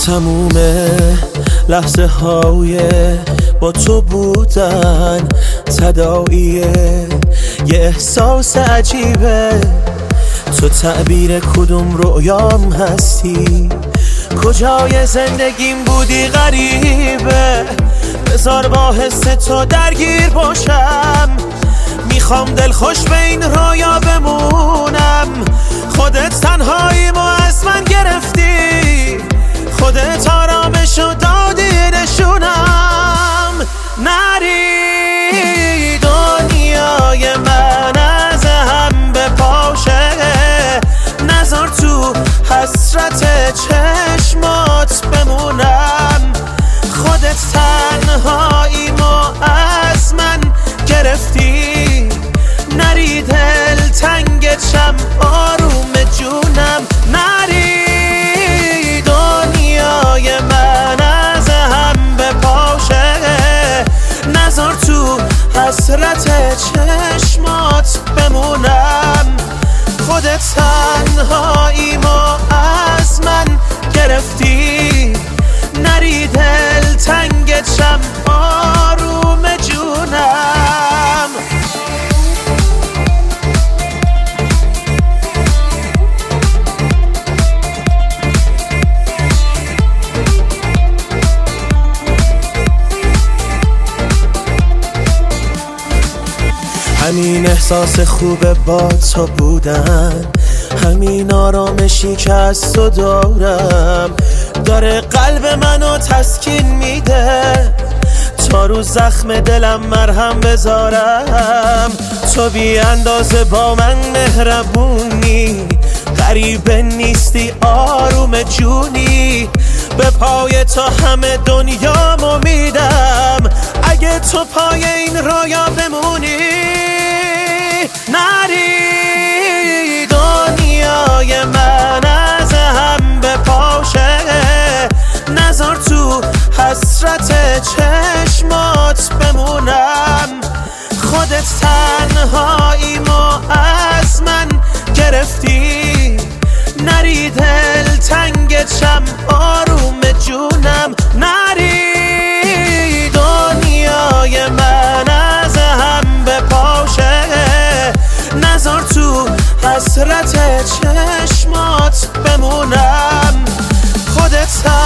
تموم لحظه های با تو بودن تداعیه یه احساس عجیبه. تو تعبیر کدوم رویام هستی، کجای زندگیم بودی غریبه. بذار با حس تو درگیر باشم، میخوام دلخوش به این رویا بمونم. خودت تنهاییمو از من گرفتی، خودت آرامشو دادی نشونم. نری دنیای من از هم بپاشه، نذار تو حسرت چشمات بمونم. خودت تنهاییمو از من گرفتی، نری دل تنگشم آروم جونم. نری دنیای من از هم بپاشه، نذار تو حسرت چشمات بمونم. خودت تنهاییمو از من گرفتی، نری دل تنگشم آروم جونم. همین احساس خوبه با تو بودن، همین آرامشی که از تو دارم، داره قلب منو تسکین میده. تا رو زخم دلم مرهم بذارم، تو بی اندازه با من مهربونی. غریبه نیستی آروم جونی، به پای تو همه دنیامو میدم. اگه تو پای این رویا بمونی، نری دنیای من از هم بپاشه، نذار تو حسرت چشمات بمونم. خودت تنهاییمو از من گرفتی، نری دل تنگشم آروم جونم. نری دنیای من از هم بپاشه، نذار تو حسرت چشمات بمونم. خودت